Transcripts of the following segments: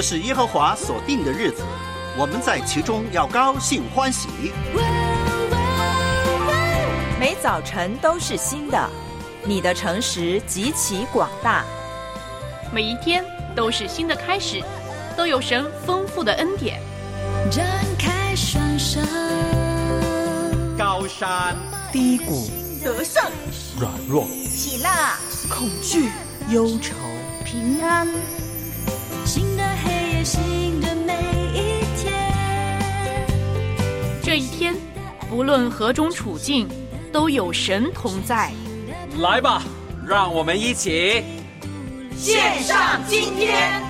这是耶和华所定的日子，我们在其中要高兴欢喜。 每早晨都是新的，你的诚实极其广大。 每一天都是新的开始，都有神丰富的恩典。 展开双手， 高山低谷， 得胜软弱， 喜乐恐惧，忧愁， 平安，新的黑夜，新的每一天。 这一天，不论何种处境，都有神同在。 来吧，让我们一起献上今天。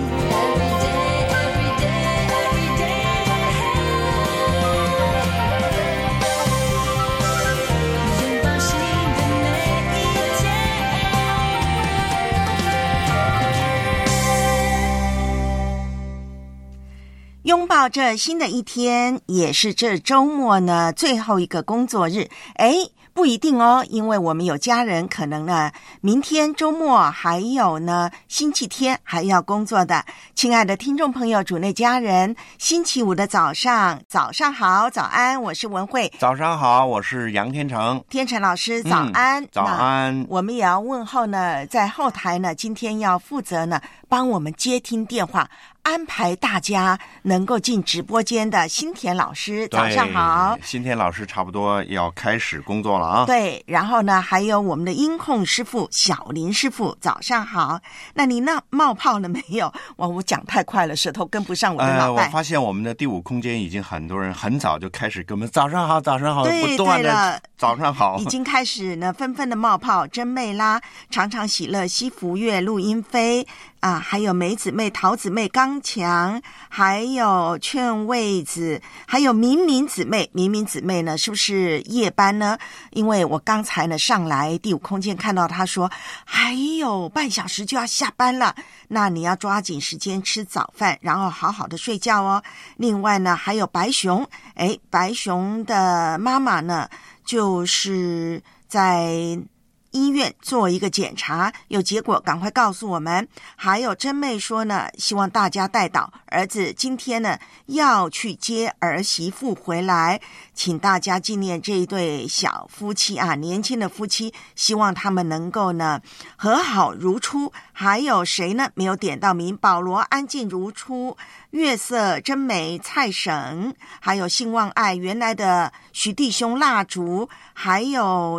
拥抱这新的一天，也是这周末呢最后一个工作日。不一定哦，因为我们有家人可能呢明天周末还有呢星期天还要工作的。亲爱的听众朋友，主内家人，星期五的早上好，早安，我是文慧。 早上好，我是杨天成。 天成老师早安。 早安。 我们也要问候呢，在后台呢今天要负责呢帮我们接听电话，安排大家能够进直播间的新田老师。早上好。 新田老师差不多要开始工作了啊。 对，然后呢还有我们的音控师傅小林师傅，早上好。那你那冒泡了没有？我讲太快了，舌头跟不上我的脑袋。 我发现我们的第五空间已经很多人很早就开始跟我们早上好，早上好， 对， 不断的早上好， 已经开始呢纷纷的冒泡。真妹啦，常常喜乐，西福月，陆英飞啊，还有梅姊妹、桃姊妹、刚强，还有劝慰子，还有明明姊妹。明明姊妹呢，是不是夜班呢？因为我刚才呢上来第五空间看到他说还有半小时就要下班了，那你要抓紧时间吃早饭，然后好好的睡觉哦。另外呢还有白熊，白熊的妈妈呢就是在医院做一个检查，有结果赶快告诉我们。还有真妹说呢，希望大家带祷儿子今天呢要去接儿媳妇回来，请大家纪念这一对小夫妻啊，年轻的夫妻，希望他们能够呢和好如初。还有谁呢没有点到名？保罗安静如初，月色真美，蔡省，还有兴旺爱，原来的徐弟兄蜡烛，还有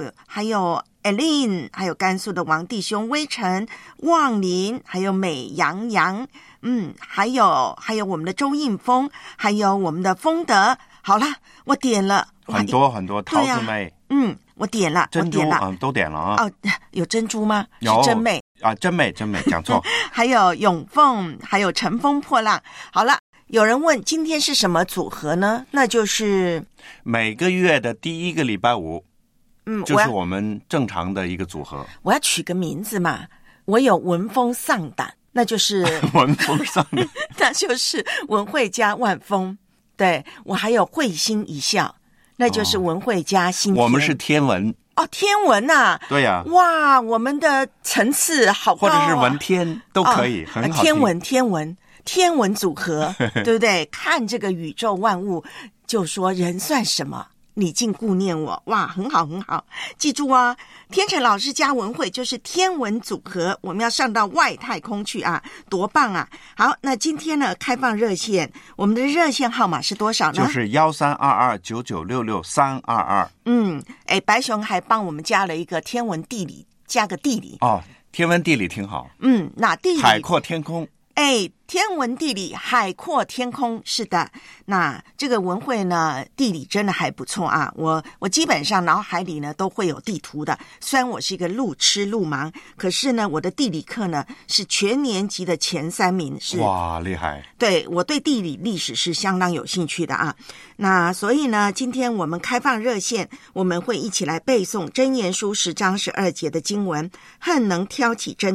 Eileen， 还有甘肃的王弟兄微尘、望林，还有美洋洋，还有我们的周应峰，还有我们的丰德。好了，我点了很多很多桃子妹， 我点了， 珍珠都点了啊。 有珍珠吗？ 有， 是真妹啊，真美讲错。 还有永凤，还有乘风破浪。好了，有人问今天是什么组合呢？那就是每个月的第一个礼拜五。就是我们正常的一个组合。 我要取个名字嘛，我有文风丧胆，那就是文风丧胆那就是文慧加万丰。对，我还有会心一笑，那就是文慧加新田。 我们是天文。 天文啊。 对呀。 哇，我们的层次好高啊。 或者是文天都可以，很好听。天文组合对不对？看这个宇宙万物，就说人算什么，你竟顾念我。哇，很好很好，记住啊，天成老师加文慧就是天文组合，我们要上到外太空去啊，多棒啊。好，那今天呢开放热线，我们的热线号码是多少呢？ 就是13229966-322。 白熊还帮我们加了一个天文地理，加个地理。 天文地理挺好。 那地理海阔天空。 天文地理海阔天空，是的。那这个文慧呢地理真的还不错啊，我基本上脑海里呢都会有地图的，虽然我是一个路痴路盲，可是呢我的地理课呢是全年级的前3名。是哇，厉害。 对，我对地理历史是相当有兴趣的啊。那所以呢今天我们开放热线，我们会一起来背诵箴言书10章12节的经文，恨能挑起争端，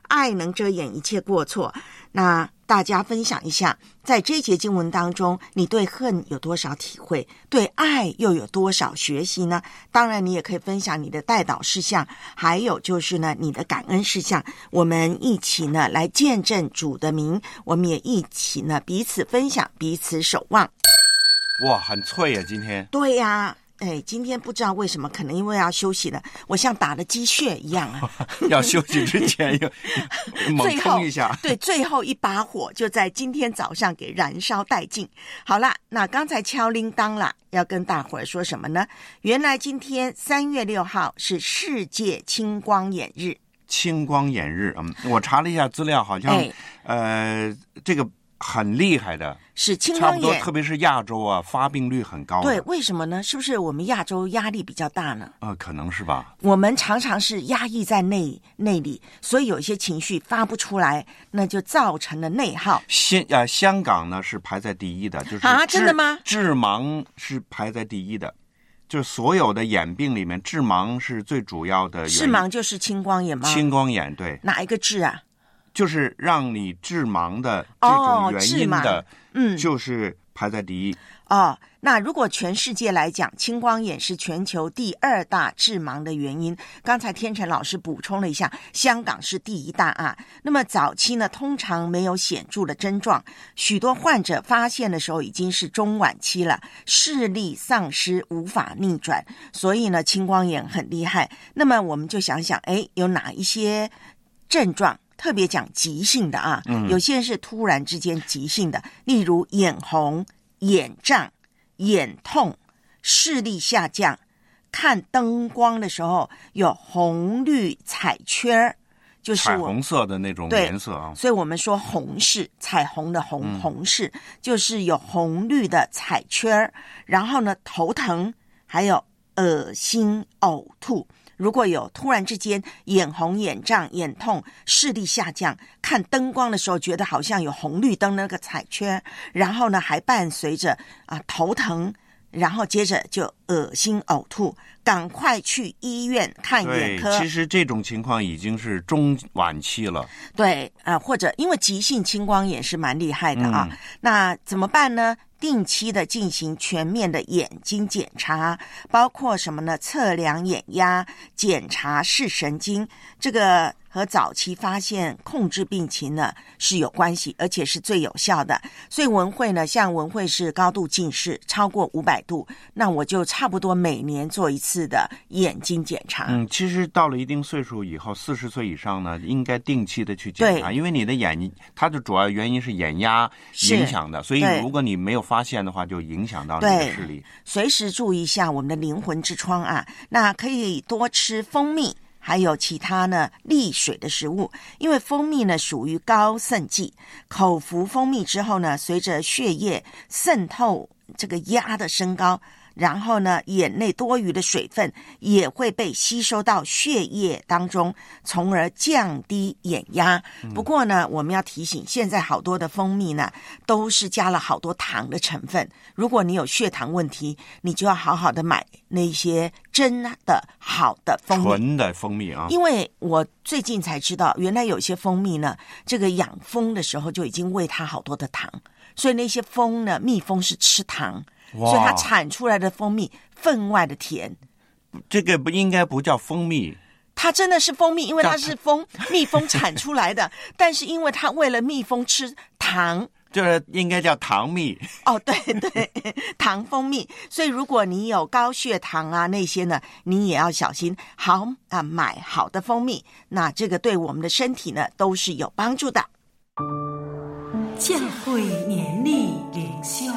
爱能遮掩一切过错。那大家分享一下，在这一节经文当中，你对恨有多少体会，对爱又有多少学习呢？当然你也可以分享你的代祷事项，还有就是呢你的感恩事项，我们一起呢来见证主的名，我们也一起呢彼此分享，彼此守望。 哇，很脆呀，今天。 对呀，今天不知道为什么，可能因为要休息了，我像打了鸡血一样啊！ 要休息之前要猛冲一下。 对，最后一把火就在今天早上给燃烧殆尽。好啦，那刚才敲铃铛啦，要跟大伙儿说什么呢？原来今天3月6号是世界青光眼日。 青光眼日，我查了一下资料，好像这个很厉害的， 是青光眼， 差不多，特别是亚洲啊，发病率很高的。 对，为什么呢？是不是我们亚洲压力比较大呢？ 可能是吧。我们常常是压抑在内里，所以有一些情绪发不出来，那就造成了内耗。 香港呢是排在第一的，就是真的吗？ 致盲是排在第一的。就所有的眼病里面，致盲是最主要的原因。 致盲就是青光眼吗？ 青光眼，对。 哪一个致啊？ 就是让你致盲的这种原因的，就是排在第一。 那如果全世界来讲，青光眼是全球第2大致盲的原因。刚才天成老师补充了一下，香港是第1大啊。那么早期呢，通常没有显著的症状，许多患者发现的时候已经是中晚期了，视力丧失，无法逆转，所以呢，青光眼很厉害。那么我们就想想，有哪一些症状？特别讲急性的啊，有些人是突然之间急性的，例如眼红、眼胀、眼痛、视力下降，看灯光的时候有红绿彩圈，就是彩虹色的那种颜色啊。 所以我们说红视，彩虹的红视，就是有红绿的彩圈。然后呢，头疼，还有恶心、呕吐。如果有突然之间眼红、眼胀、眼痛、视力下降，看灯光的时候觉得好像有红绿灯那个彩圈，然后呢还伴随着头疼，然后接着就恶心呕吐，赶快去医院看眼科。 其实这种情况已经是中晚期了。 对，或者因为急性青光眼是蛮厉害的啊，那怎么办呢？定期的进行全面的眼睛检查，包括什么呢？测量眼压，检查视神经，这个和早期发现控制病情呢是有关系，而且是最有效的。所以文慧呢，像文慧是高度近视超过500度，那我就差不多每年做一次的眼睛检查。 其实到了一定岁数以后，40岁以上呢，应该定期的去检查，因为你的眼，它的主要原因是眼压影响的，所以如果你没有发现的话，就影响到你的视力。 随时注意一下我们的灵魂之窗啊，那可以多吃蜂蜜，还有其他呢利水的食物，因为蜂蜜呢属于高渗剂，口服蜂蜜之后呢，随着血液渗透这个压的升高，然后呢眼内多余的水分也会被吸收到血液当中，从而降低眼压。不过呢，我们要提醒，现在好多的蜂蜜呢都是加了好多糖的成分，如果你有血糖问题，你就要好好的买那些真的好的蜂蜜， 纯的蜂蜜啊。 因为我最近才知道，原来有些蜂蜜呢，这个养蜂的时候就已经喂它好多的糖，所以那些蜂呢，蜜蜂是吃糖，所以它产出来的蜂蜜分外的甜。 这个应该不叫蜂蜜， 它真的是蜂蜜，因为它是蜜蜂产出来的，但是因为它为了蜜蜂吃糖， 就是应该叫糖蜜。 对，糖蜂蜜。所以如果你有高血糖啊那些呢，你也要小心，买好的蜂蜜，那这个对我们的身体呢都是有帮助的。 教会年历灵修，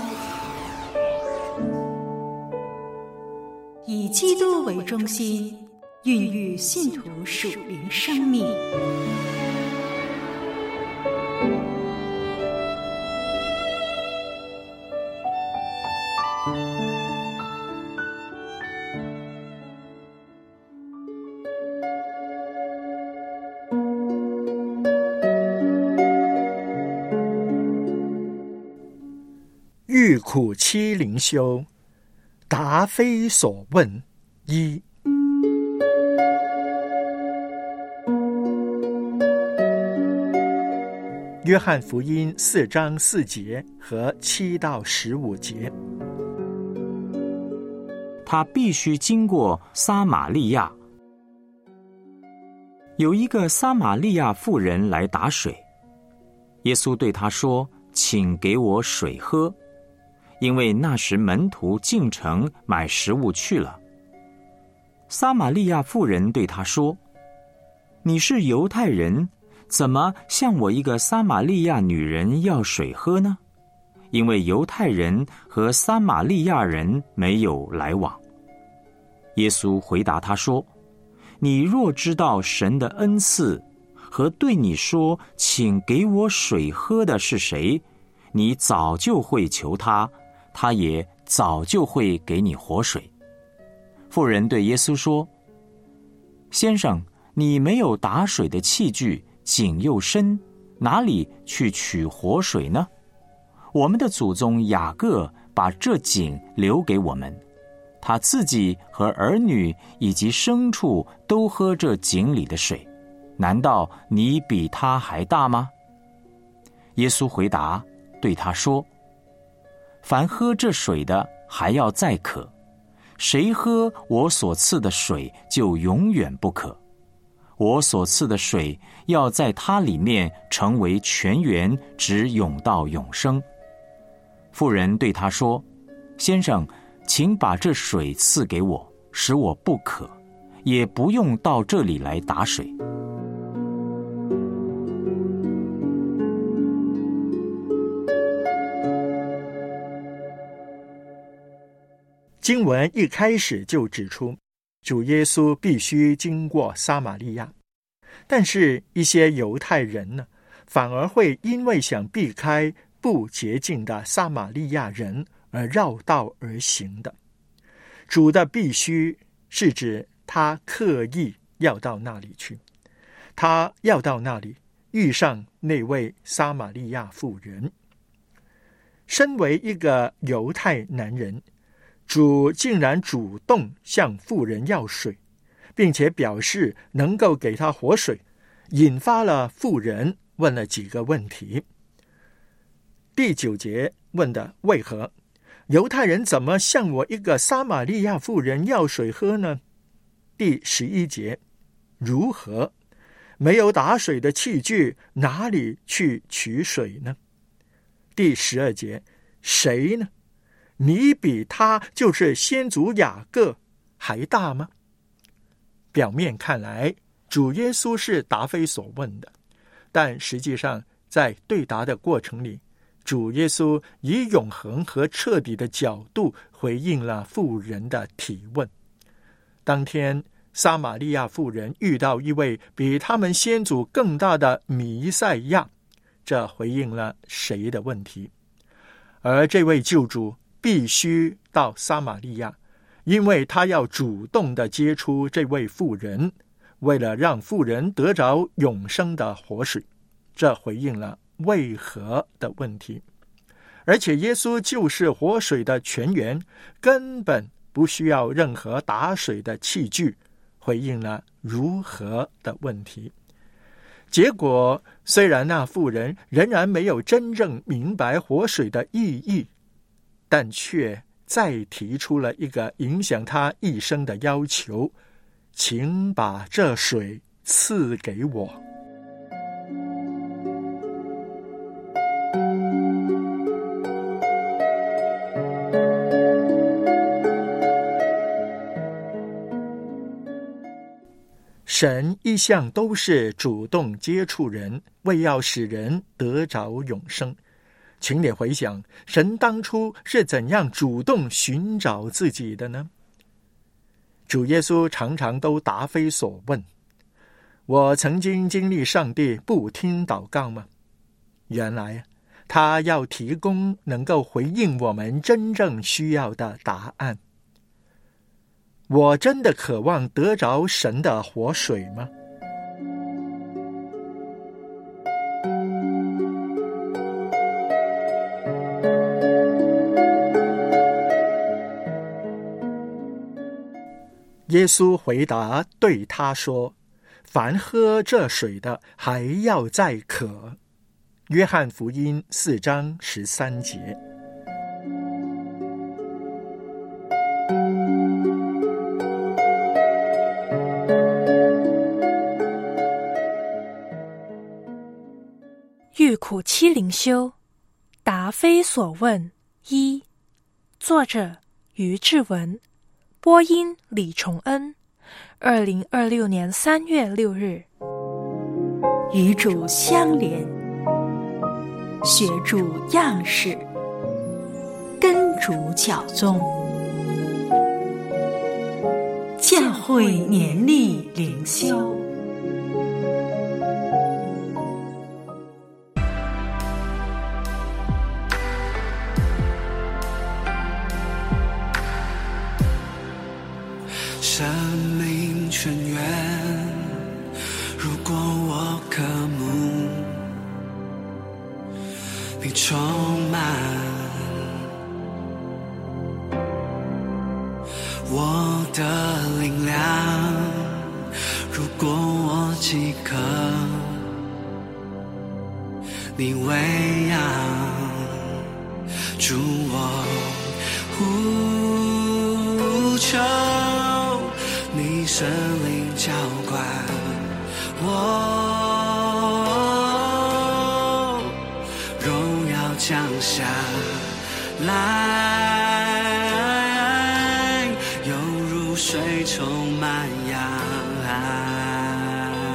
以基督为中心，孕育信徒属灵生命。 欲苦期灵修，答非所问一。 约翰福音4章4节和7到15节。 他必须经过撒玛利亚。有一个撒玛利亚妇人来打水，耶稣对他说：“请给我水喝。”因为那时门徒进城买食物去了。撒玛利亚妇人对他说：“你是犹太人，怎么向我一个撒玛利亚女人要水喝呢？因为犹太人和撒玛利亚人没有来往。”耶稣回答他说：“你若知道神的恩赐和对你说请给我水喝的是谁，你早就会求他，他也早就会给你活水。”妇人对耶稣说：“先生，你没有打水的器具，井又深，哪里去取活水呢？我们的祖宗雅各把这井留给我们，他自己和儿女以及牲畜都喝这井里的水，难道你比他还大吗？”耶稣回答对他说：“凡喝这水的还要再渴，谁喝我所赐的水就永远不渴。我所赐的水要在它里面成为泉源，直涌到永生。”妇人对他说：“先生，请把这水赐给我，使我不渴，也不用到这里来打水。” 经文一开始就指出，主耶稣必须经过撒玛利亚，但是一些犹太人呢，反而会因为想避开不洁净的撒玛利亚人而绕道而行的。主的必须是指他刻意要到那里去，他要到那里遇上那位撒玛利亚妇人。身为一个犹太男人，主竟然主动向妇人要水，并且表示能够给他活水，引发了妇人问了几个问题。第9节问的为何？犹太人怎么向我一个撒玛利亚妇人要水喝呢？第11节如何？没有打水的器具，哪里去取水呢？第12节谁呢？你比他就是先祖雅各还大吗？表面看来，主耶稣是答非所问的，但实际上在对答的过程里，主耶稣以永恒和彻底的角度回应了妇人的提问。当天，撒玛利亚妇人遇到一位比他们先祖更大的弥赛亚，这回应了谁的问题？而这位救主必须到撒玛利亚，因为他要主动地接触这位妇人，为了让妇人得着永生的活水。这回应了为何的问题。而且耶稣就是活水的泉源，根本不需要任何打水的器具，回应了如何的问题。结果虽然那妇人仍然没有真正明白活水的意义，但却再提出了一个影响他一生的要求：请把这水赐给我。神一向都是主动接触人，为要使人得着永生。请你回想，神当初是怎样主动寻找自己的呢？主耶稣常常都答非所问。我曾经经历上帝不听祷告吗？原来他要提供能够回应我们真正需要的答案。我真的渴望得着神的活水吗？耶稣回答对他说：凡喝这水的还要再渴， 约翰福音4章13节。 欲苦七灵修，答非所问一，作者于志文，播音李崇恩，2026年3月6日。 与主相连，学主样式，跟主脚踪，教会年历灵修。 生命泉源，如果我渴慕，你充满我的灵粮，如果我饥渴，你喂养，主我呼求，你圣灵浇灌我，荣耀降下来，犹如水充满洋海，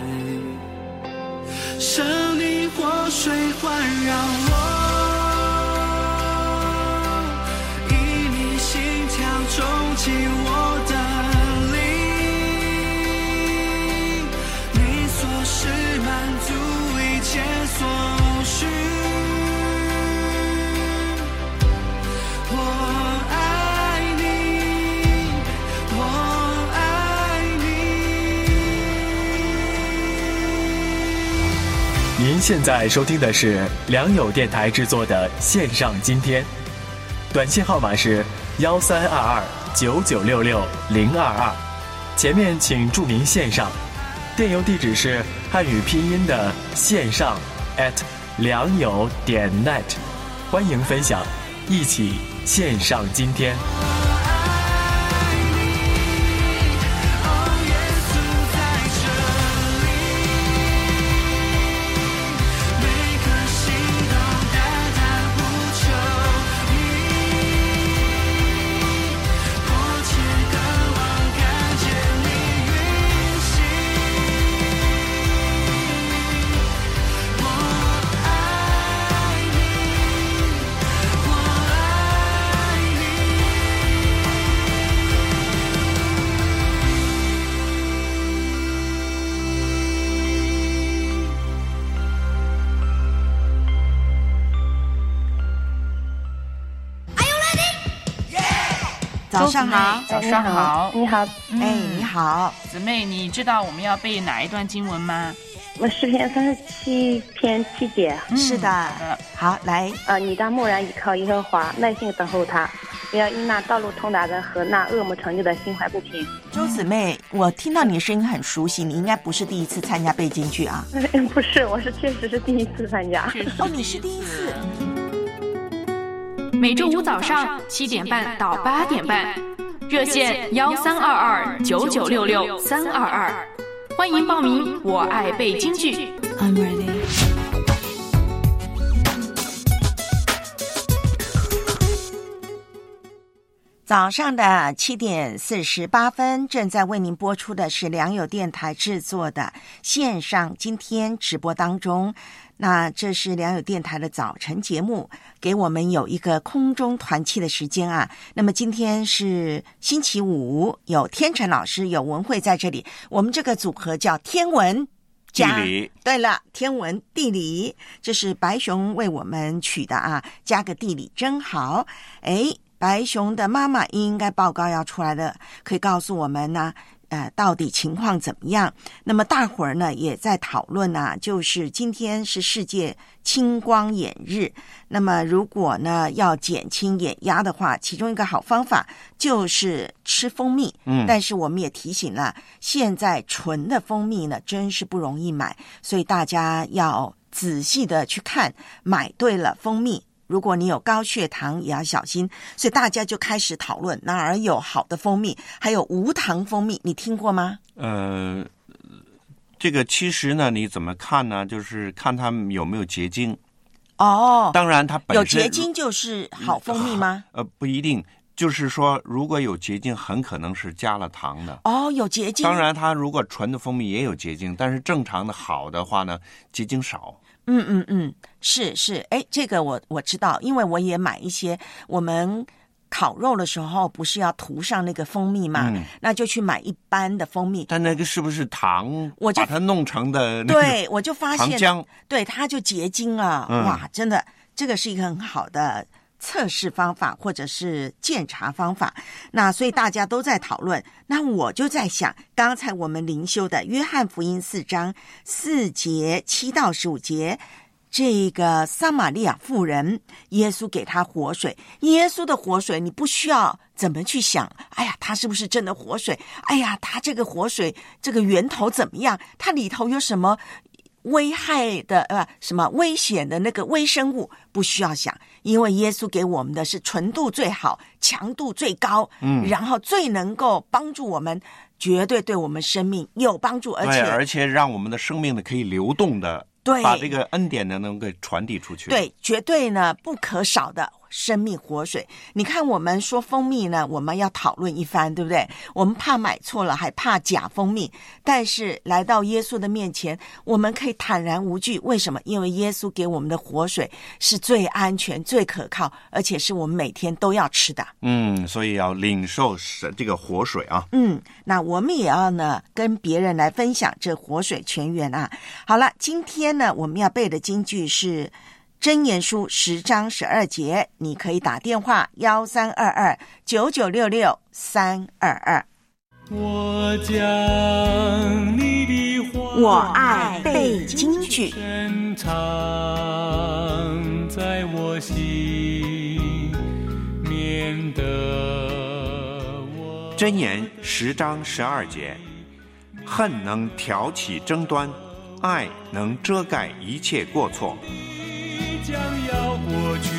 生命活水环绕我，以你心跳冲击我的灵，你所是满足一切所需，我爱你，我爱你。您现在收听的是良友电台制作的线上今天，短信号码是13229966-022，前面请注明线上，电邮地址是汉语拼音的线上良友.net，欢迎分享，一起线上今天。 早上好， 早上好， 你好， 你好， 姊妹，你知道我们要背哪一段经文吗？ 我诗篇37篇7节。 是的，好，来， 你当默然倚靠耶和华，耐心等候他，不要因那道路通达的和那恶魔成就的心怀不平。 周姊妹，我听到你的声音很熟悉，你应该不是第一次参加背经剧啊？ 不是，我确实是第一次参加。 哦，你是第一次。 每周五早上7点半到8点半，热线13229966-322，欢迎报名。我爱背京剧。I'm ready。 早上的7点48分，正在为您播出的是良友电台制作的线上今天直播当中。那这是良友电台的早晨节目，给我们有一个空中团契的时间啊。那么今天是星期五，有天成老师，有文慧在这里。我们这个组合叫天文加地理。 对了，天文地理，这是白熊为我们取的啊，加个地理真好。白熊的妈妈应该报告要出来的，可以告诉我们呢，到底情况怎么样？那么大伙儿呢也在讨论啊，就是今天是世界青光眼日，那么如果呢要减轻眼压的话，其中一个好方法就是吃蜂蜜。但是我们也提醒了，现在纯的蜂蜜呢真是不容易买，所以大家要仔细的去看，买对了蜂蜜。如果你有高血糖也要小心，所以大家就开始讨论哪儿有好的蜂蜜，还有无糖蜂蜜，你听过吗？ 这个其实呢，你怎么看呢？就是看它有没有结晶。当然它本身有结晶就是好蜂蜜吗？ 不一定。就是说，如果有结晶，很可能是加了糖的。 有结晶。 当然，它如果纯的蜂蜜也有结晶，但是正常的好的话呢，结晶少。 是，这个我知道，因为我也买一些，我们烤肉的时候不是要涂上那个蜂蜜嘛，那就去买一般的蜂蜜。 但那个是不是糖？我把它弄成的那个对，我就发现糖浆， 对，它就结晶了。哇，真的，这个是一个很好的测试方法或者是检查方法。那所以大家都在讨论，那我就在想，刚才我们灵修的约翰福音4章4节7到15节，这个撒玛利亚妇人，耶稣给她活水。耶稣的活水你不需要怎么去想，哎呀，它是不是真的活水？哎呀，它这个活水这个源头怎么样？它里头有什么危害的什么危险的那个微生物？不需要想，因为耶稣给我们的是纯度最好，强度最高，然后最能够帮助我们，绝对对我们生命有帮助，而且让我们的生命呢可以流动的， 对， 把这个恩典呢能够传递出去。 对，绝对呢不可少的生命活水。你看我们说蜂蜜呢，我们要讨论一番，对不对？我们怕买错了，还怕假蜂蜜，但是来到耶稣的面前，我们可以坦然无惧。为什么？因为耶稣给我们的活水是最安全最可靠，而且是我们每天都要吃的。 所以要领受这个活水啊。 那我们也要呢跟别人来分享这活水泉源啊。好了，今天呢我们要背的经句是箴言书10章12节，你可以打电话1322-9966-322。我爱背经句， 在我心，免得我。 箴言10章12节，恨能挑起争端，爱能遮盖一切过错。 将要过去，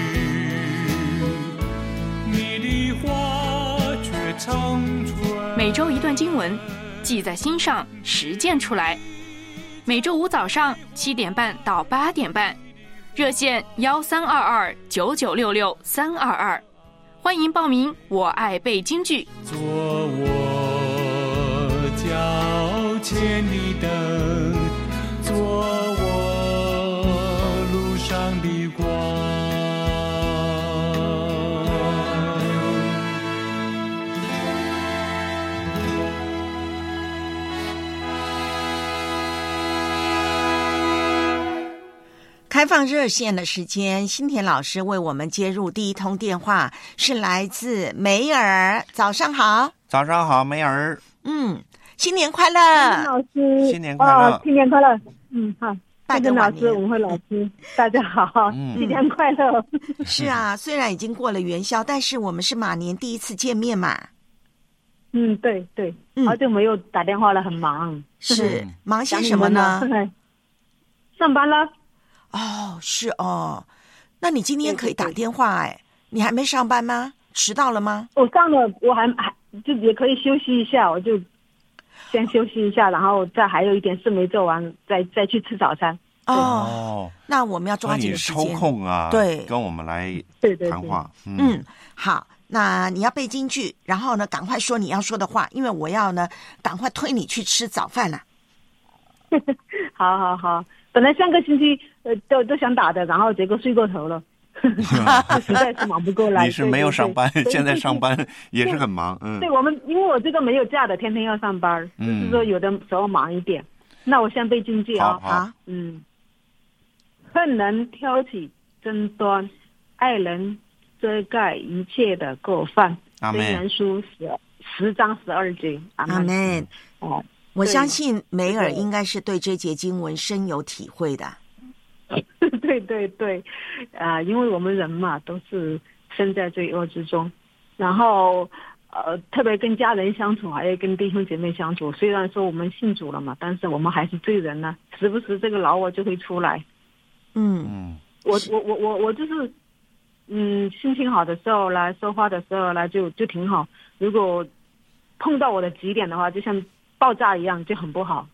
你的话却长存。 每周一段经文，记在心上，实践出来。每周五早上7点半到8点半，热线1322-9966-322，欢迎报名。我爱背京剧， 做我脚前的灯，做我上的光。 开放热线的时间，新田老师为我们接入第一通电话，是来自梅尔。早上好。 早上好，梅尔。 新年快乐。 老师， 新年快乐。 新年快乐。好。 拜个老师，文慧老师，大家好，新年快乐。 是啊，虽然已经过了元宵，但是我们是马年第一次见面嘛。 对，好久没有打电话了，很忙。 是忙些什么呢？ 上班了。 是哦。那你今天可以打电话你还没上班吗？迟到了吗？ 我上了，我还就也可以休息一下，我就先休息一下，然后再还有一点事没做完，再去吃早餐。 那我们要抓紧时间抽空啊， 对， 跟我们来谈话。 好，那你要背京剧，然后呢，赶快说你要说的话，因为我要呢，赶快推你去吃早饭了。 好，本来上个星期都想打的，然后结果睡过头了。实在是忙不过来。 你是没有上班，现在上班也是很忙。 对，我们因为我这个没有假的，天天要上班，就是说有的时候忙一点。那我先背京剧啊。 好。 恨能挑起争端，爱能遮盖一切的过犯。 阿们。 箴言书10章12节。 阿们。我相信梅尔应该是对这节经文深有体会的。 对，因为我们人嘛，都是身在罪恶之中，然后特别跟家人相处，还有跟弟兄姐妹相处。虽然说我们信主了嘛，但是我们还是罪人呢，时不时这个老我就会出来。我就是心情好的时候来说话的时候来就挺好，如果碰到我的极点的话，就像爆炸一样，就很不好。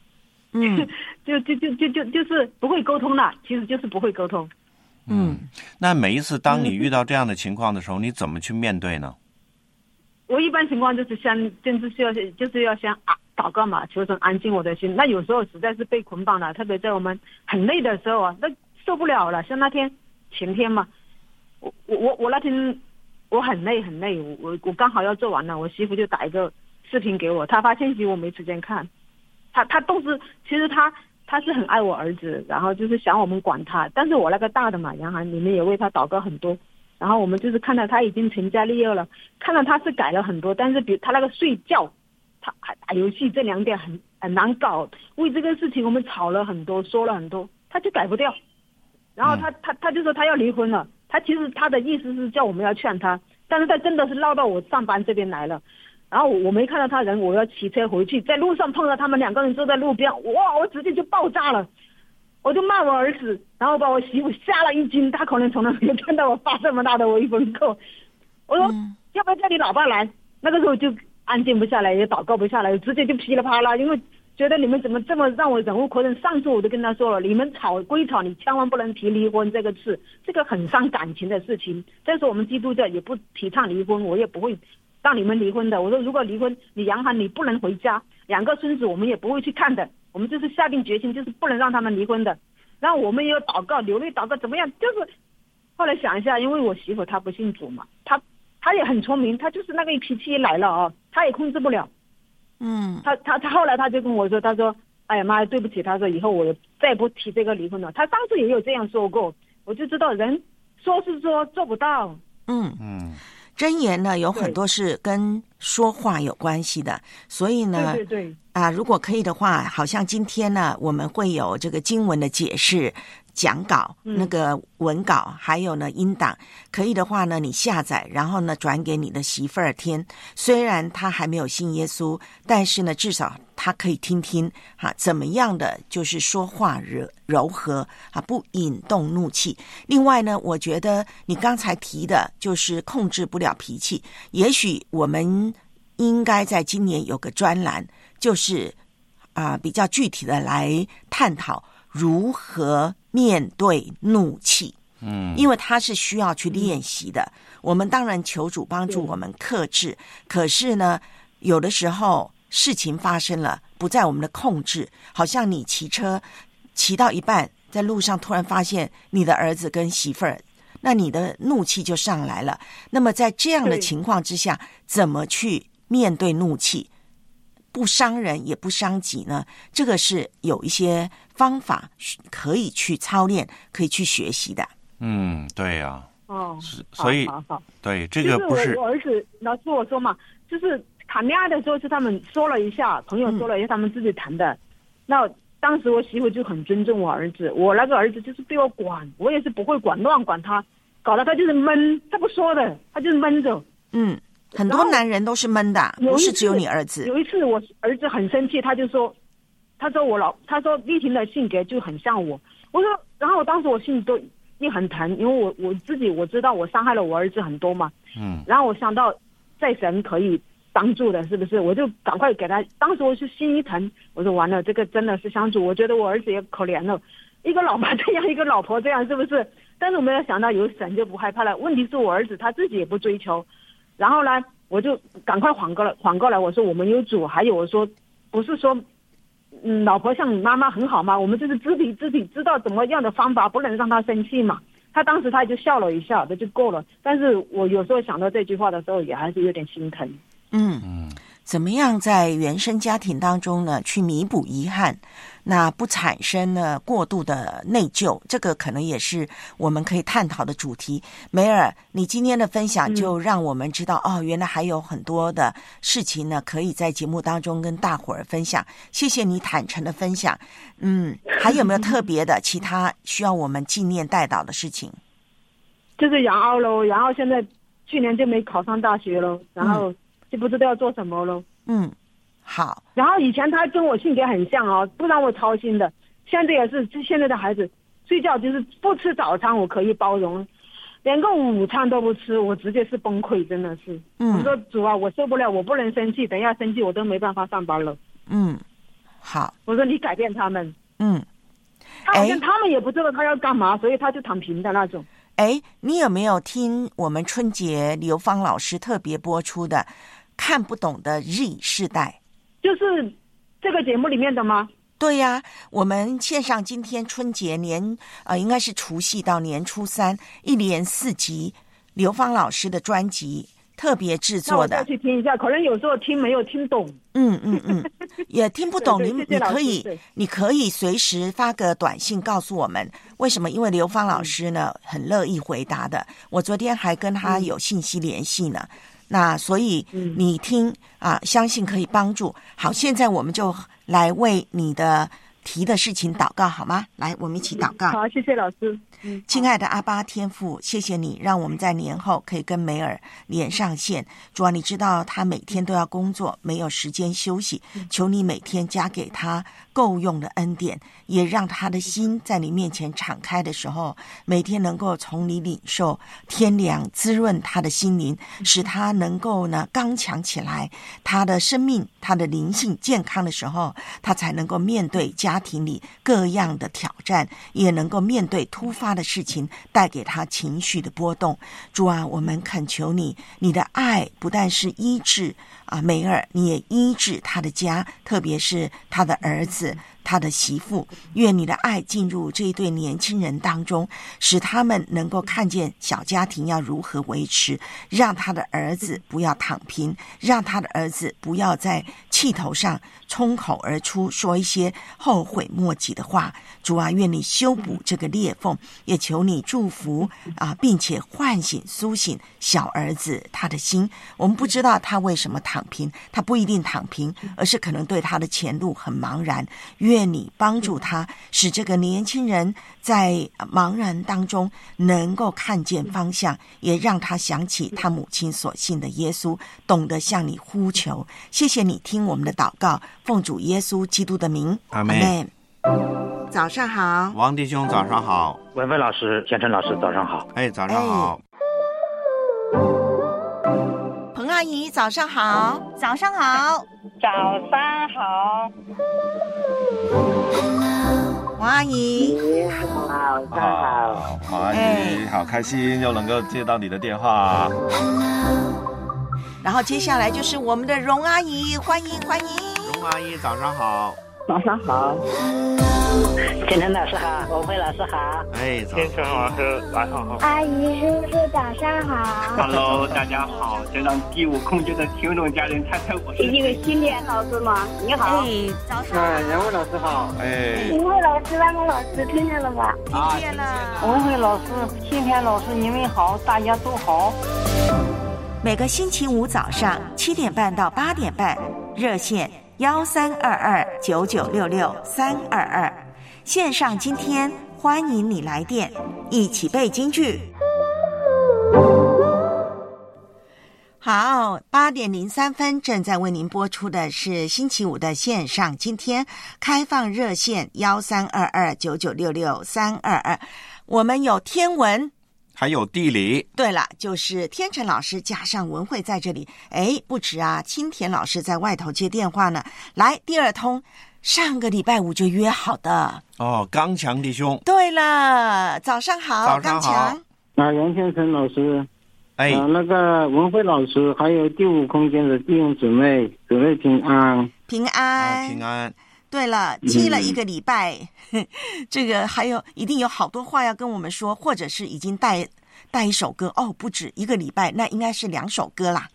就是不会沟通了，其实就是不会沟通。 那每一次当你遇到这样的情况的时候，你怎么去面对呢？ 我一般情况就是要先祷告嘛，求神安静我的心。那有时候实在是被捆绑了，特别在我们很累的时候啊，那受不了了。像那天前天嘛，我那天我很累，我刚好要做完了，我媳妇就打一个视频给我，她发信息我没时间看，她都是其实她是很爱我儿子，然后就是想我们管他，但是我那个大的嘛，杨涵，你们也为他祷告很多。然后我们就是看到他已经成家立业了，看到他是改了很多，但是比如他那个睡觉，他还打游戏这2点很难搞。为这个事情我们吵了很多，说了很多，他就改不掉。然后他就说他要离婚了。他其实他的意思是叫我们要劝他，但是他真的是闹到我上班这边来了。然后我没看到他人，我要骑车回去，在路上碰到他们2个人坐在路边，哇！我直接就爆炸了。我就骂我儿子，然后把我媳妇吓了一惊，他可能从来没有看到我发这么大的微风扣。我说要不要叫你老爸来？那个时候就安静不下来，也祷告不下来，直接就噼里啪啦，因为觉得你们怎么这么让我忍无可忍。上次我都跟他说了，你们吵归吵，你千万不能提离婚这个事，这个很伤感情的事情。但是我们基督教也不提倡离婚，我也不会让你们离婚的。我说如果离婚，你杨涵你不能回家，2个孙子我们也不会去看的。我们就是下定决心，就是不能让他们离婚的。然后我们也有祷告，流泪祷告，怎么样？就是后来想一下，因为我媳妇她不信主嘛，她也很聪明，她就是那个脾气来了啊，她也控制不了。她后来她就跟我说，她说：“哎呀妈，对不起。”她说：“以后我再也不提这个离婚了。”她上次也有这样说过，我就知道人说是说做不到。 箴言呢有很多是跟说话有关系的，所以呢， 对如果可以的话，好像今天呢我们会有这个经文的解释讲稿，那个文稿，还有呢音档，可以的话呢你下载，然后呢转给你的媳妇儿听。虽然他还没有信耶稣，但是呢至少他可以听听怎么样的就是说话柔和不引动怒气。另外呢，我觉得你刚才提的就是控制不了脾气，也许我们应该在今年有个专栏，就是比较具体的来探讨如何面对怒气。因为它是需要去练习的。我们当然求主帮助我们克制，可是呢有的时候事情发生了不在我们的控制，好像你骑车骑到一半，在路上突然发现你的儿子跟媳妇儿，那你的怒气就上来了。那么在这样的情况之下，怎么去面对怒气，不伤人也不伤己呢？这个是有一些方法可以去操练，可以去学习的。 对呀。 所以对，这个不是我儿子老师我说嘛，就是谈恋爱的时候是他们说了一下，朋友说了一下，他们自己谈的。那当时我媳妇就很尊重我儿子，我那个儿子就是被我管，我也是不会管，乱管他，搞得他就是闷，他不说的，他就是闷着。 很多男人都是闷的，不是只有你儿子。 有一次我儿子很生气，他说丽婷的性格就很像我。我说，然后当时我心里都也很疼，因为我自己我知道我伤害了我儿子很多嘛。然后我想到在神可以帮助的，是不是？我就赶快给他。当时我是心一疼，我说完了，这个真的是相处，我觉得我儿子也可怜了，一个老爸这样，一个老婆这样，是不是？但是我没有想到有神就不害怕了。问题是我儿子他自己也不追求，然后呢，我就赶快缓过来。我说我们有主，还有我说不是说，老婆像你妈妈很好吗？我们就是知己，知道怎么样的方法，不能让他生气嘛。他当时他就笑了一下，这就够了。但是我有时候想到这句话的时候，也还是有点心疼。 怎么样在原生家庭当中呢去弥补遗憾，那不产生呢过度的内疚，这个可能也是我们可以探讨的主题。梅尔，你今天的分享就让我们知道，原来还有很多的事情呢可以在节目当中跟大伙儿分享。谢谢你坦诚的分享。还有没有特别的其他需要我们纪念代祷的事情？ 就是杨傲咯，杨傲现在去年就没考上大学了，然后就不知道要做什么了。 好。 然后以前他跟我性格很像哦，不让我操心的。现在也是，现在的孩子睡觉就是不吃早餐，我可以包容，连个午餐都不吃，我直接是崩溃，真的是。我说主啊，我受不了，我不能生气，等一下生气我都没办法上班了。 好。 我说你改变他们。他好像他们也不知道他要干嘛，所以他就躺平的那种。 你有没有听我们春节刘芳老师特别播出的看不懂的日语世代？ 就是这个节目里面的吗？ 对呀，我们线上今天春节应该是除夕到年初三，一连4集刘芳老师的专辑特别制作的。 那我再去听一下，可能有时候听没有听懂。 也听不懂。 对你可以随时发个短信告诉我们为什么，因为刘芳老师呢很乐意回答的，我昨天还跟他有信息联系呢。那所以你听相信可以帮助。好，现在我们就来为你的提的事情祷告好吗？来，我们一起祷告。 好，谢谢老师。 亲爱的阿爸天父，谢谢你让我们在年后可以跟梅尔连上线。主啊，你知道他每天都要工作，没有时间休息，求你每天加给他够用的恩典，也让他的心在你面前敞开的时候，每天能够从你领受天粮，滋润他的心灵，使他能够呢刚强起来，他的生命他的灵性健康的时候，他才能够面对家庭里各样的挑战，也能够面对突发的事情带给他情绪的波动。主啊，我们恳求你，你的爱不但是医治梅尔，你也医治他的家，特别是他的儿子他的媳妇。愿你的爱进入这一对年轻人当中，使他们能够看见小家庭要如何维持，让他的儿子不要躺平，让他的儿子不要在气头上冲口而出说一些后悔莫及的话。主啊，愿你修补这个裂缝，也求你祝福并且唤醒苏醒小儿子他的心。我们不知道他为什么躺平，他不一定躺平，而是可能对他的前路很茫然。愿你帮助他，使这个年轻人在茫然当中能够看见方向，也让他想起他母亲所信的耶稣，懂得向你呼求。谢谢你听我们的祷告，奉主耶稣基督的名， 阿们。 早上好， 王弟兄早上好， 文飞老师、建成老师早上好。 早上好。 彭阿姨早上好， 早上好， 早上好。 王阿姨好，早上好。 王阿姨好开心又能够接到你的电话。 然后接下来就是我们的荣阿姨，欢迎欢迎。 荣阿姨早上好。 早上好，建成老师好，文辉老师好。 建成老师晚上好。 阿姨叔叔早上好。 Hello， 大家好，先让第5空间的听众家人猜猜我是一个新年老师吗？你好。 早上。杨伟老师好。 文辉老师、万峰老师听见了吧？ 听见了。 文辉老师、天天老师，你们好，大家都好。 每个星期五早上7点半到8点半，热线132299666322，线上今天欢迎你来电，一起背京剧。 好，8点03分，正在为您播出的是星期五的线上今天开放热线132299666322，我们有天文。 还有地理。 对了，就是天成老师加上文慧在这里。不止啊，青田老师在外头接电话呢。来，第2通，上个礼拜5就约好的。 刚强弟兄。 对了，早上好， 刚强。 杨先生老师，那个文慧老师，还有第5空间的弟兄姊妹平安。 平安。 平安。 对了，积了1个礼拜，这个还有一定有好多话要跟我们说，或者是已经带一首歌不止1个礼拜，那应该是2首歌啦。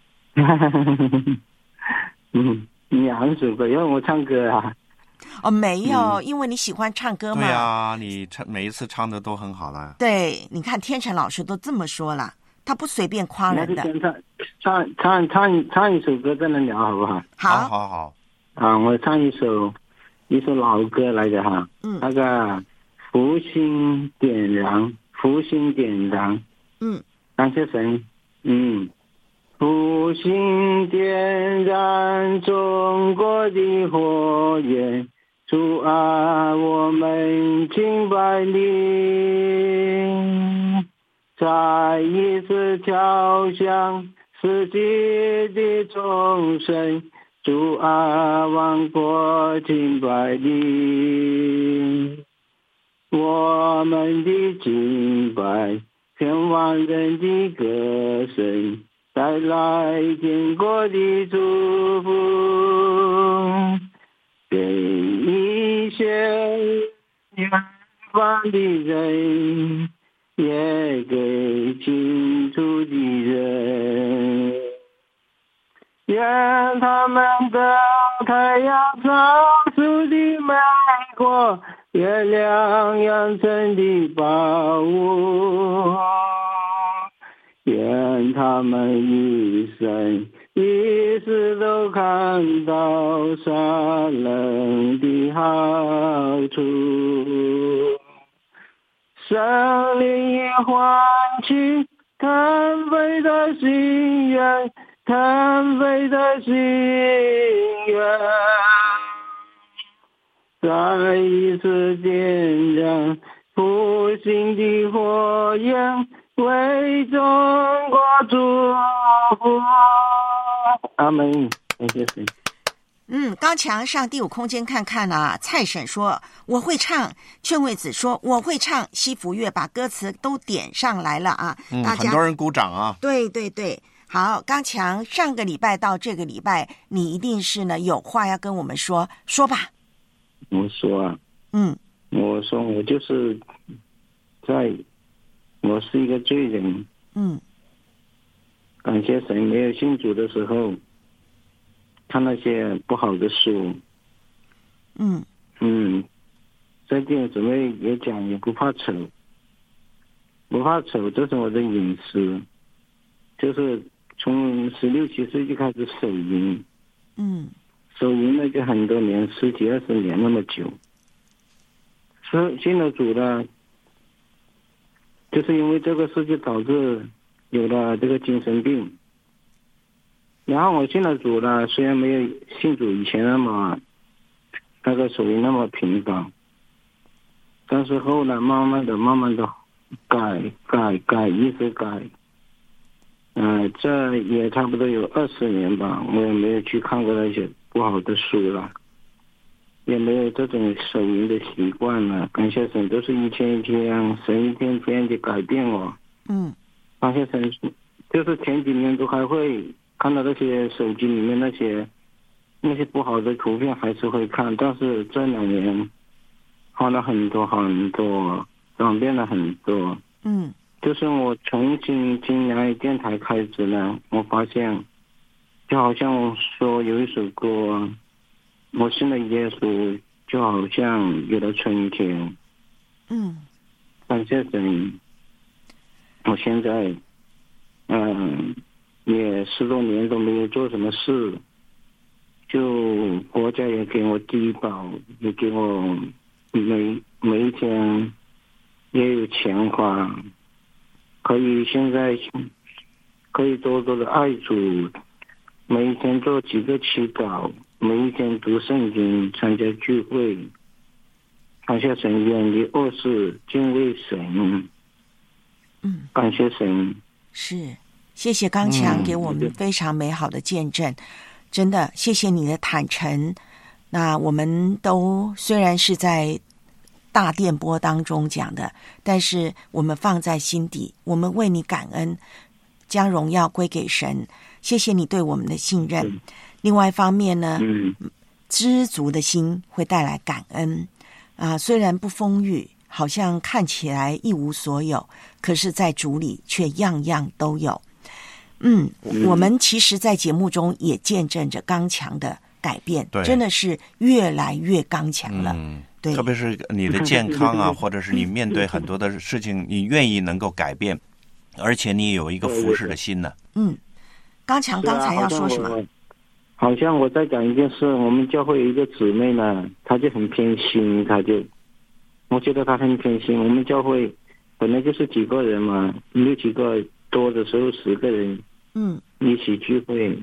2首歌，因为我唱歌啊。 没有，因为你喜欢唱歌嘛。 对啊，你每一次唱的都很好啦。 对，你看天成老师都这么说了，他不随便夸人的。 唱一首歌在那聊好不好？ 好。 我唱一首老歌来的哈，那个福星点燃，感谢神， 复兴点燃中国的火焰，主啊，我们敬拜你，再一次跳向世界的众生，主啊，万国敬拜你，我们的敬拜，千万人的歌声，带来天国的祝福，给一些远方的人，也给近处的人，愿他们的太阳照出的美国，月亮养成的宝物，愿他们一生一世都看到杀人的好处，圣灵也唤起腾飞的心愿，腾飞的心愿，再一次点燃复兴的火焰，为中国祝福。阿门。谢谢神。 高强上第五空间看看啊。蔡婶说我会唱，劝惠子说我会唱，西福月把歌词都点上来了啊。大家很多人鼓掌啊。 对对对，好，刚强，上个礼拜到这个礼拜，你一定是呢有话要跟我们说，说吧。 我说啊，我说我就是我是一个罪人，感谢神，没有信主的时候，看那些不好的书，在弟兄姊妹也讲，也不怕丑，不怕丑，这是我的隐私，就是从16、17岁就开始手淫，手淫了就很多年，10几20年那么久，信了主了，就是因为这个事就导致有了这个精神病。然后我信了主了，虽然没有信主以前那个手淫那么频繁，但是后来慢慢的改，一直改。这也差不多有20年吧，我也没有去看过那些不好的书了，也没有这种手淫的习惯了。感谢神，都是一天一天，神一天天的改变我。感谢神，就是前几年都还会看到那些手机里面那些不好的图片，还是会看，但是这2年好了很多，转变了很多。就是我重新进来电台开始呢，我发现就好像说有一首歌，我信了耶稣，就好像有了春天。感谢神，我现在也10多年都没有做什么事，就国家也给我低保，也给我每一天也有钱花，现在可以多多的爱主，每一天做几个祈祷，每一天读圣经，参加聚会，感谢神，远离恶事，敬畏神。感谢神。 是，谢谢刚强给我们非常美好的见证，真的谢谢你的坦诚。那我们都虽然是在大电波当中讲的，但是我们放在心底，我们为你感恩，将荣耀归给神。谢谢你对我们的信任。另外一方面呢，知足的心会带来感恩虽然不丰裕，好像看起来一无所有，可是在主里却样样都有。我们其实在节目中也见证着刚强的改变，真的是越来越刚强了。对， 特别是你的健康啊，或者是你面对很多的事情，你愿意能够改变，而且你有一个服侍的心呢。 刚强刚才要说什么？ 好像我在讲一件事，我们教会有一个姊妹呢，她就很偏心，我觉得她很偏心。我们教会本来就是几个人嘛，6、7个多的时候10个人，一起聚会。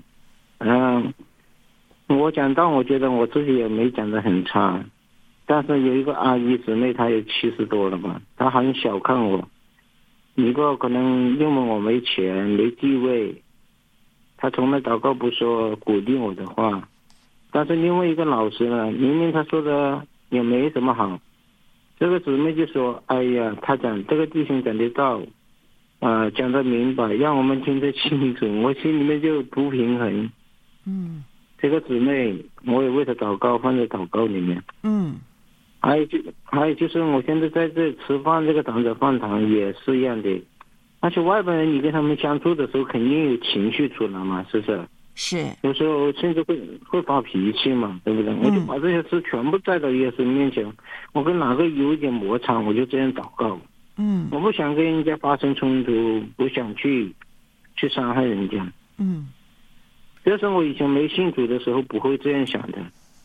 我讲到我觉得我自己也没讲得很差，但是有一个阿姨姊妹，她有70多了吧，她很小看我，一个可能因为我没钱没地位，她从来祷告不说鼓励我的话，但是另外一个老师呢，明明他说的也没什么好，这个姊妹就说，哎呀，他讲这个弟兄讲得到，讲得明白，让我们听得清楚，我心里面就不平衡。这个姊妹我也为她祷告，放在祷告里面。还有就是我现在在这吃饭，这个长者饭堂也是一样的，而且外边人你跟他们相处的时候肯定有情绪出来嘛，是不是？ 是， 有时候甚至会发脾气嘛，对不对？我就把这些事全部带到耶稣面前，我跟哪个有一点摩擦，我就这样祷告。我不想跟人家发生冲突，不想去伤害人家。这是我以前没信主的时候不会这样想的。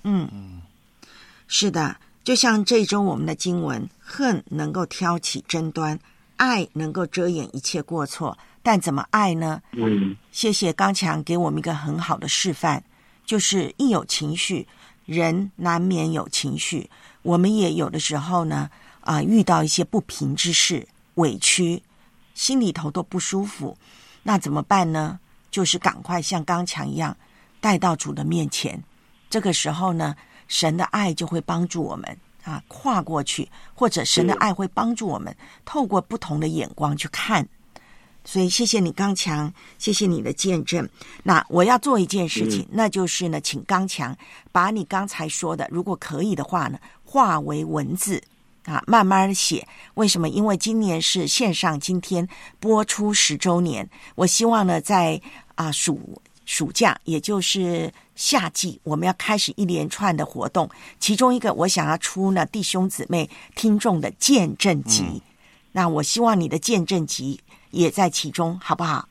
是的，就像这周我们的经文，恨能够挑起争端，爱能够遮掩一切过错，但怎么爱呢？谢谢刚强给我们一个很好的示范，就是一有情绪，人难免有情绪，我们也有的时候呢遇到一些不平之事，委屈，心里头都不舒服，那怎么办呢？就是赶快像刚强一样带到主的面前，这个时候呢，神的爱就会帮助我们跨过去，或者神的爱会帮助我们透过不同的眼光去看。所以谢谢你刚强，谢谢你的见证。那我要做一件事情，那就是呢，请刚强把你刚才说的，如果可以的话呢，化为文字慢慢写。为什么？因为今年是线上今天播出10周年，我希望呢在暑假，也就是夏季，我们要开始一连串的活动，其中一个我想要出呢弟兄姊妹听众的见证集。那我希望你的见证集也在其中，好不好？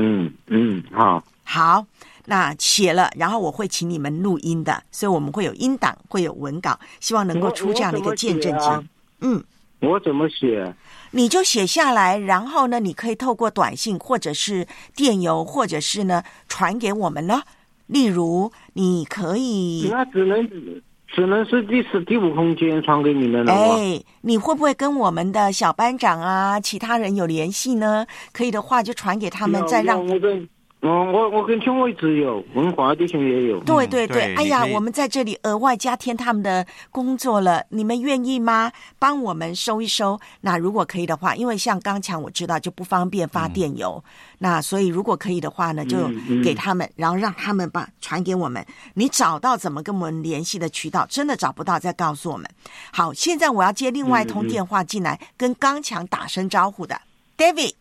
好，那写了，然后我会请你们录音的，所以我们会有音档，会有文稿，希望能够出这样的一个见证集。 我怎么写？ 你就写下来，然后呢，你可以透过短信或者是电邮，或者是呢传给我们了。例如，你可以那只能是第5空间传给你们了。 你会不会跟我们的小班长其他人有联系呢？可以的话，就传给他们，再让我跟劝慰子有，文华弟兄也有。 对，哎呀，我们在这里额外加添他们的工作了，你们愿意吗？帮我们收一收。那如果可以的话，因为像刚强我知道就不方便发电邮，那所以如果可以的话呢，就给他们，然后让他们传给我们。你找到怎么跟我们联系的渠道，真的找不到再告诉我们。好，现在我要接另外一通电话进来，跟刚强打声招呼的 David。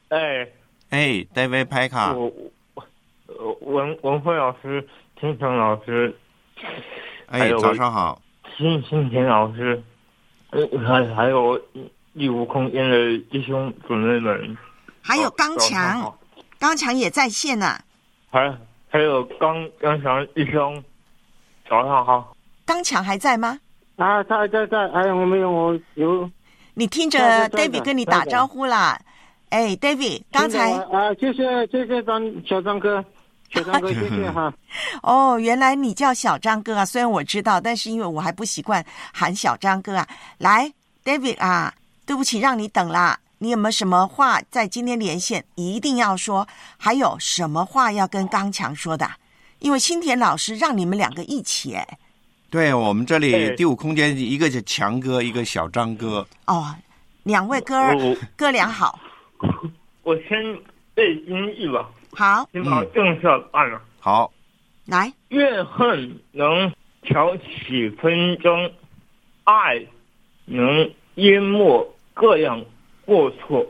David 拍卡。 文慧老师、天成老师， 早上好。 新田老师，还有义务空间的弟兄姊妹们， 还有刚强，刚强也在线呢。 还有刚强弟兄，早上好。 刚强还在吗？ 在。我有。 你听着 David 跟你打招呼啦。David， 刚才谢谢小张哥。小张哥，谢谢哈。 原来你叫小张哥啊！虽然我知道，但是因为我还不习惯喊小张哥啊。来 ，David 对不起，让你等啦。你有没有什么话在今天连线一定要说？还有什么话要跟刚强说的？因为新田老师让你们2个一起对，我们这里第5空间一个是强哥，一个小张哥。 2位哥俩好。 我先背音译吧。 好， 先把正事办了。 好， 来， 怨恨能挑起纷争，爱能淹没各样过错。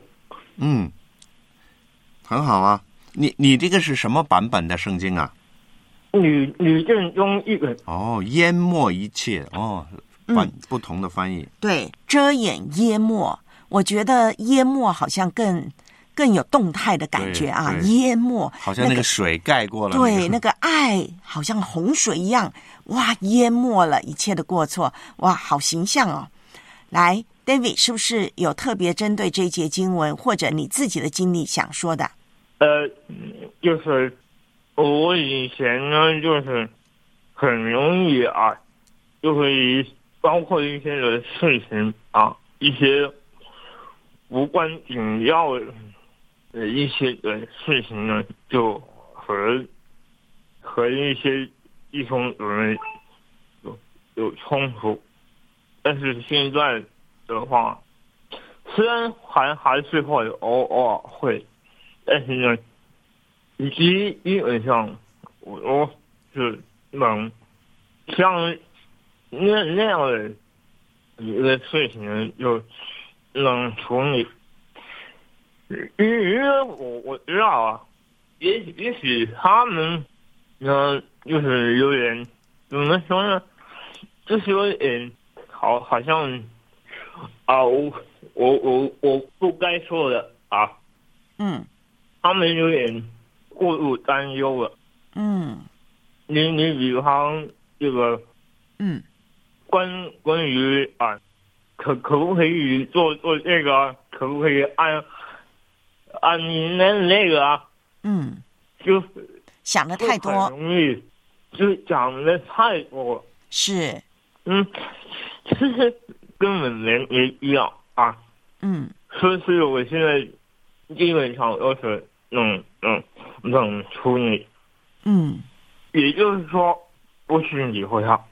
很好啊。你这个是什么版本的圣经啊？ 吕正中译本。 淹没一切不同的翻译。 对，遮掩淹没，我觉得淹没好像更有动态的感觉淹没， 好像那个水盖过了。 对，那个爱好像洪水一样，淹没了一切的过错，好形象哦。来， David 是不是有特别针对这一节经文或者你自己的经历想说的？ 就是我以前呢，就是很容易啊，就是包括一些的事情啊，一些无关紧要的一些的事情呢，就和一些弟兄姊妹有冲突。但是现在的话，虽然还是会偶尔会，但是呢，基本上我是能像那样的一个事情呢，就能处理。因为我知道啊，也许他们呢，就是有点怎么说呢，就是有点好像啊，我不该说的啊，他们有点过度担忧了，你比方这个，关于啊，可不可以做这个？可不可以按你那个啊？就想的太多， 很容易就讲的太多， 是， 其实根本没必要啊，所以我现在基本上都是能处理，也就是说不去理会他，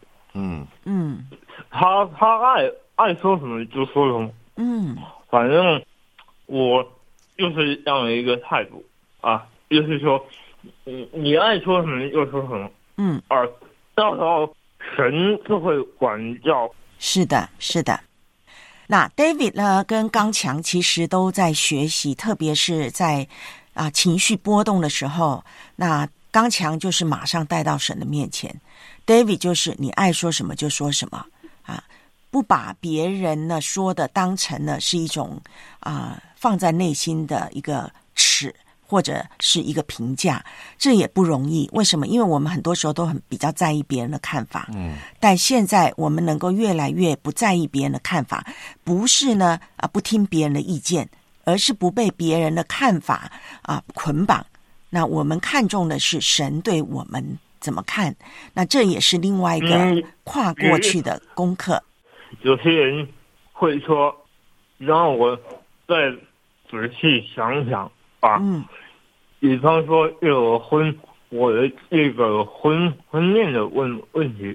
他爱说什么就说什么，反正我就是这样的一个态度啊，就是说，你爱说什么就说什么，到时候神就会管教。 是的，是的。那 David 呢，跟刚强其实都在学习，特别是在情绪波动的时候，那刚强就是马上带到神的面前 ，David 就是你爱说什么就说什么啊，不把别人呢说的当成呢是一种放在内心的一个尺或者是一个评价，这也不容易。为什么？因为我们很多时候都比较在意别人的看法，但现在我们能够越来越不在意别人的看法，不是呢不听别人的意见，而是不被别人的看法捆绑。那我们看重的是神对我们怎么看，那这也是另外一个跨过去的功课。 有些人会说，让我再仔细想想啊，比方说这个我的这个婚恋的问题，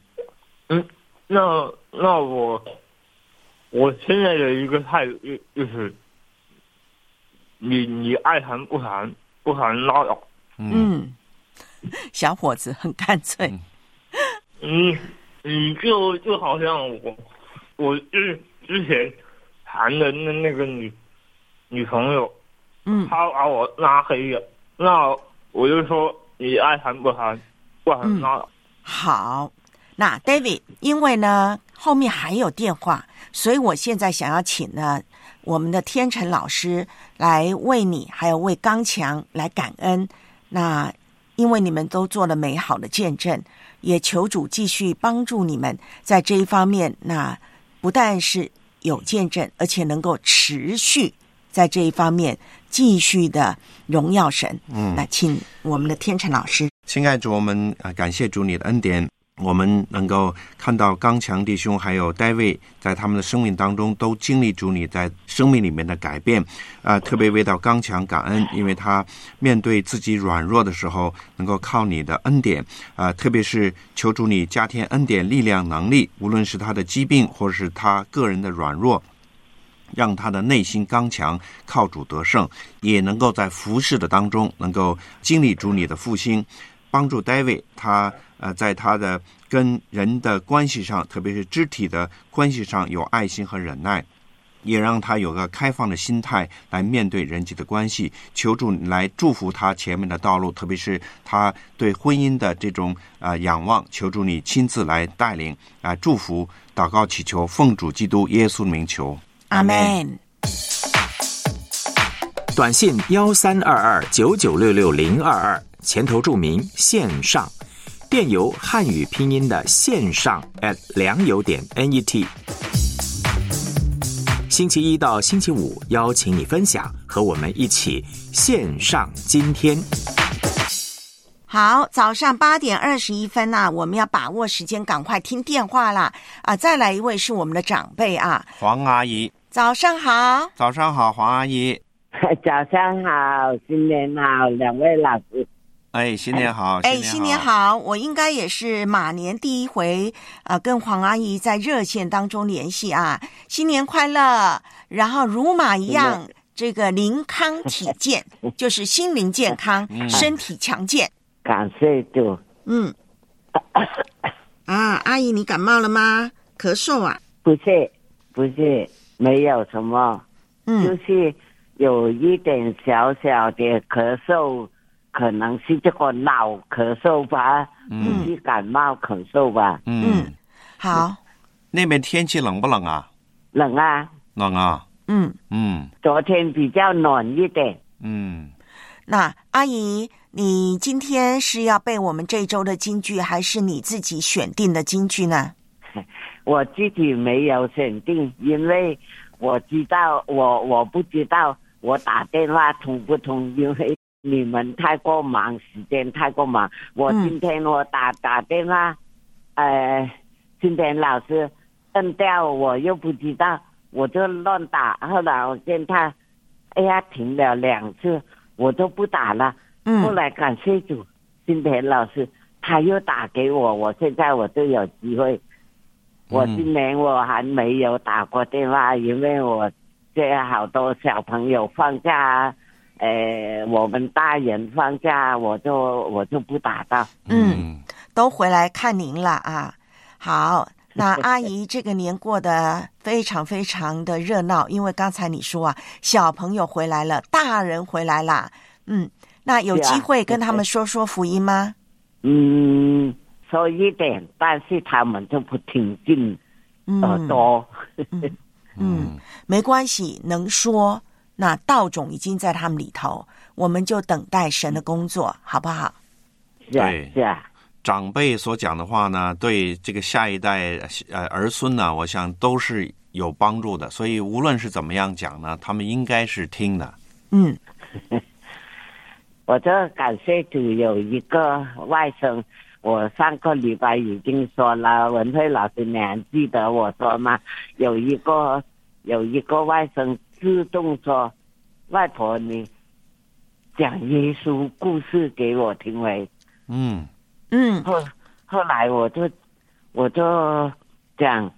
那我现在的一个态度就是，你爱谈不谈，不谈拉倒。 小伙子很干脆。 你就好像我之前谈的那个女朋友，她把我拉黑了，那我就说你爱谈不谈，不谈拉倒。 好，那 David 因为呢后面还有电话，所以我现在想要请呢我们的天成老师来为你还有为刚强来感恩。那因为你们都做了美好的见证，也求主继续帮助你们在这一方面，那不但是有见证，而且能够持续在这一方面继续的荣耀神。那请我们的天成老师。 亲爱的主，我们感谢主你的恩典，我们能够看到刚强弟兄还有David在他们的生命当中都经历主你在生命里面的改变，特别为到刚强感恩，因为他面对自己软弱的时候能够靠你的恩典，特别是求主你加添恩典力量能力，无论是他的疾病或者是他个人的软弱，让他的内心刚强，靠主得胜，也能够在服事的当中能够经历主你的复兴，帮助David他在他的跟人的关系上，特别是肢体的关系上有爱心和忍耐，也让他有个开放的心态来面对人际的关系。求主来祝福他前面的道路，特别是他对婚姻的这种仰望，求主你亲自来带领祝福，祷告祈求，奉主基督耶稣的名求， 阿们。 短信1322996622，前头注明线上，电邮汉语拼音的线上@良友.net。 星期一到星期五邀请你分享，和我们一起线上今天。 好，早上8:21啊，我们要把握时间，赶快听电话啦！再来一位是我们的长辈啊， 黄阿姨。 早上好。 早上好，黄阿姨。 早上好，新年好，两位老师。 新年好， 新年好！我应该也是马年第一回跟黄阿姨在热线当中联系啊，新年快乐！然后如马一样，这个灵康体健，就是心灵健康，身体强健。 感谢主。 阿姨，你感冒了吗？咳嗽啊？ 不是，没有什么，就是有一点小小的咳嗽，可能是这个脑咳嗽吧，不是感冒咳嗽吧。 好。 那边天气冷不冷啊？ 冷啊。 冷啊。 昨天比较暖一点。 那阿姨，你今天是要背我们这周的金句，还是你自己选定的金句呢？ 我自己没有选定，因为我知道我不知道我打电话通不通，因为你们太过忙，时间太过忙。我今天我打电话，今天老师摁掉，我又不知道，我就乱打。后来我见他，停了2次，我都不打了。后来感谢主，今天老师他又打给我，我现在我就有机会。我今年我还没有打过电话，因为我这好多小朋友放假，我们大人放假，我就不打到。 都回来看您了啊。好，那阿姨这个年过得非常非常的热闹，因为刚才你说啊，小朋友回来了，大人回来啦。那有机会跟他们说说福音吗？ 说一点，但是他们就不听进耳朵。 没关系，能说，那道种已经在他们里头，我们就等待神的工作，好不好？ 对，长辈所讲的话呢，对这个下一代儿孙呢，我想都是有帮助的，所以无论是怎么样讲呢，他们应该是听的。 我就感谢主，有一个外甥，我上个礼拜已经说了，文慧老师你还记得我说吗？有一个外甥自动说，外婆你讲耶稣故事给我听为。后来我就讲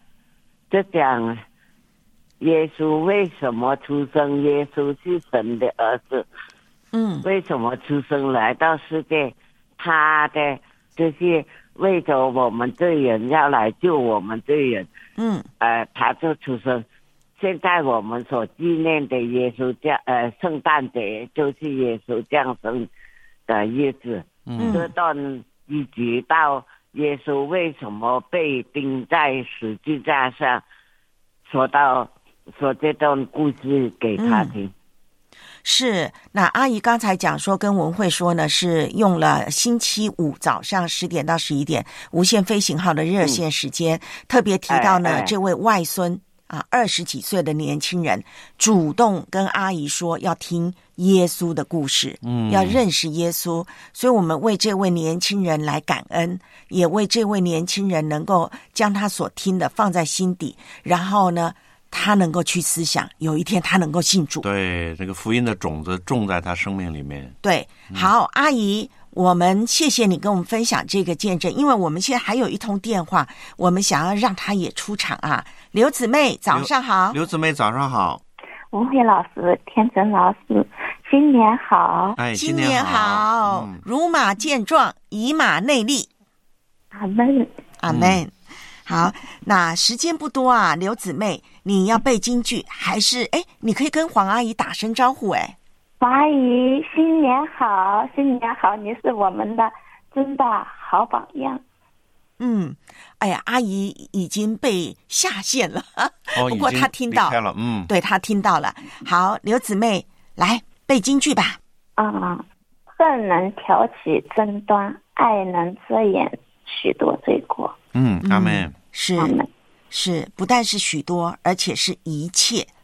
耶稣为什么出生，耶稣是神的儿子。为什么出生来到世界？他的就是为着我们罪人，要来救我们罪人。他就出生。现在我们所纪念的耶稣圣诞节，就是耶稣降生的日子。这段一直到耶稣为什么被钉在十字架上，说这段故事给他听。 是，那阿姨刚才讲说跟文慧说呢，是用了星期五早上10点到11点无限飞行号的热线时间，特别提到呢，这位外孙20几岁的年轻人主动跟阿姨说要听耶稣的故事，要认识耶稣，所以我们为这位年轻人来感恩，也为这位年轻人能够将他所听的放在心底，然后呢他能够去思想，有一天他能够信主。 对，这个福音的种子种在他生命里面。 对，好，阿姨，我们谢谢你跟我们分享这个见证，因为我们现在还有一通电话，我们想要让他也出场啊。刘姊妹，早上好。 刘姊妹，早上好。 文慧老师，天真老师，新年好。 新年好，如马健壮，以马内利。 阿们， 阿们。好，那时间不多啊，刘姊妹，你要背京剧，还是你可以跟黄阿姨打声招呼。 黄阿姨，新年好，新年好，你是我们的真的好榜样。 阿姨已经被下线了，不过她听到了，对，她听到了。好，刘姊妹，来背京剧吧。 恨能挑起争端，爱能遮掩许多罪过。 阿们。 是，不但是许多，而且是一切。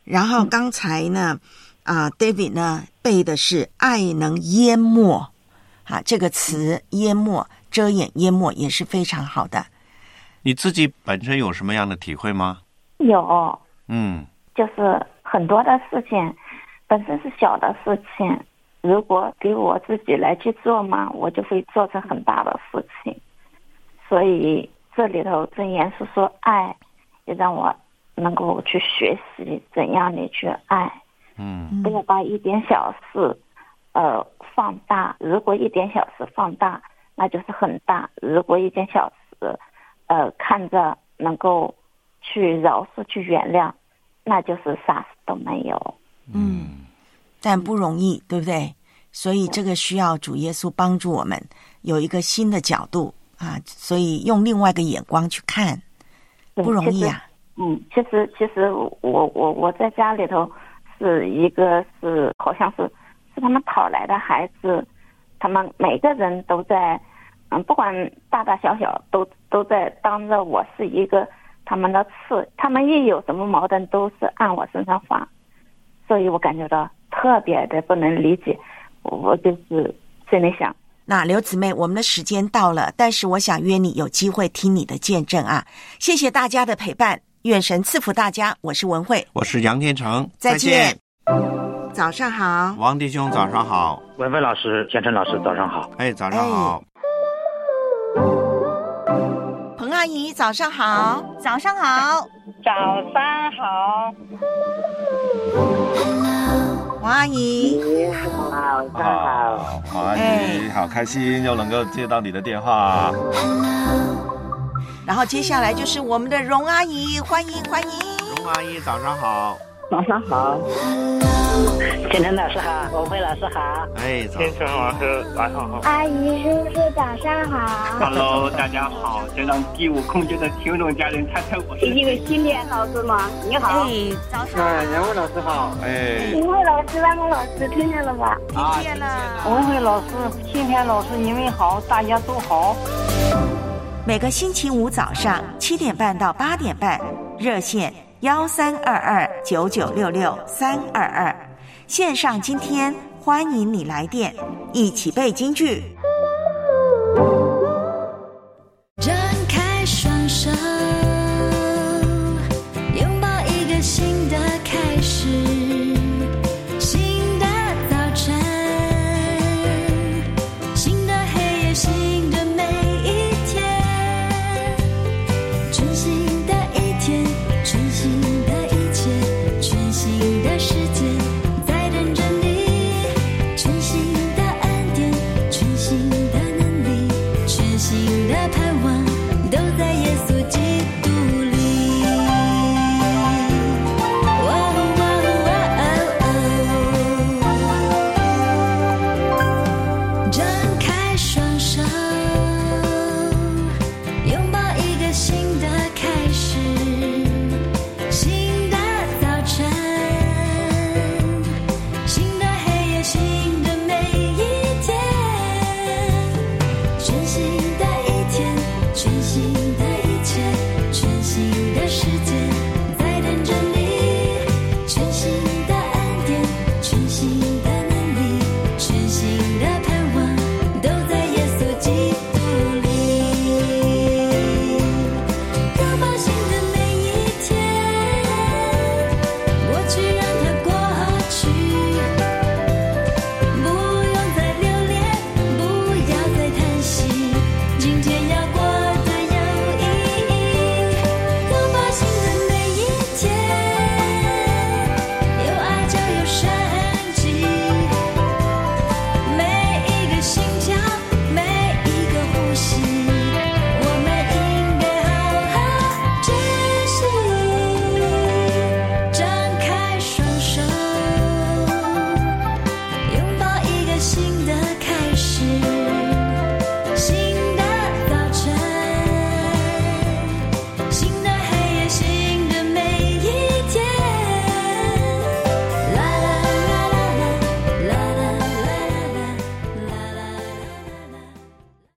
然后刚才呢David 呢背的是爱能淹没这个词，淹没、遮掩、淹没也是非常好的。 你自己本身有什么样的体会吗？ 有，就是很多的事情本身是小的事情，如果给我自己来去做嘛，我就会做成很大的事情。所以这里头真言是说爱，也让我能够去学习怎样的去爱。不要把一点小事放大，如果一点小事放大，那就是很大；如果一点小事看着能够去饶恕、去原谅，那就是啥事都没有。 但不容易，对不对？所以这个需要主耶稣帮助我们有一个新的角度所以用另外一个眼光去看，不容易啊。 其实我在家里头是一个是好像是他们讨来的孩子，他们每个人都在不管大大小小都在当着我是一个他们的刺，他们一有什么矛盾都是按我身上发，所以我感觉到特别的不能理解。我就是心里想， 那刘姊妹，我们的时间到了，但是我想约你有机会听你的见证谢谢大家的陪伴，愿神赐福大家。我是文慧， 我是杨天成， 再见。早上好， 王弟兄早上好， 文慧老师、建成老师早上好。 早上好。 彭阿姨早上好， 早上好， 早上好。 王阿姨你好，早上好。 王阿姨好开心又能够接到你的电话然后接下来就是我们的荣阿姨，欢迎欢迎。 荣阿姨早上好。 早上好。 建成老师好，文慧老师好。 天成老师早上好。 阿姨叔叔早上好。 Hello， 大家好，现场第5空间的听众家人，猜猜我是一位新年老师吗？你好。 早上。 杨慧老师好。 文慧老师、万梦老师听见了吧？ 听见了。 文慧老师、天天老师，你们好，大家都好。 每个星期五早上7点半到8点半，热线13229966-322，线上今天欢迎你来电，一起背京剧。